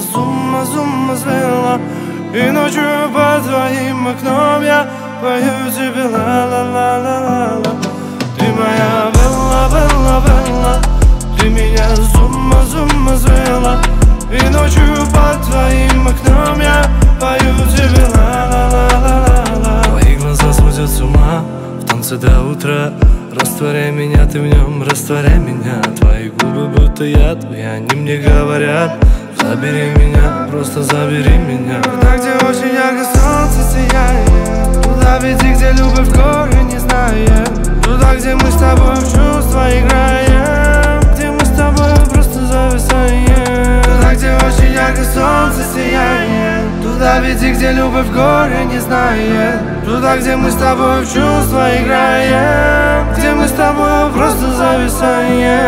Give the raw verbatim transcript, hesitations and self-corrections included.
с ума, с ума свела. И ночью под твоим окном я пою тебе ла-ла-ла-ла-ла-ла. Ты моя Белла, Белла, Белла, ты меня с ума, с ума свела. И ночью под твоим окном я пою тебе ла-ла-ла-ла-ла. Твои глаза сводят с ума в танце до утра. Растворяй меня, ты в нем, растворяй меня. Твои губы будто яд, и они мне говорят: забери меня, просто забери меня. Туда, где очень ярко солнце сияет, туда веди, где любовь горы не знает. Туда, где мы с тобой в чувства играем, где мы с тобой просто зависаем. Туда, где очень ярко солнце сияет, туда веди, где любовь горы не знает. Туда, где мы с тобой в чувства играем, где мы с тобой просто зависаем.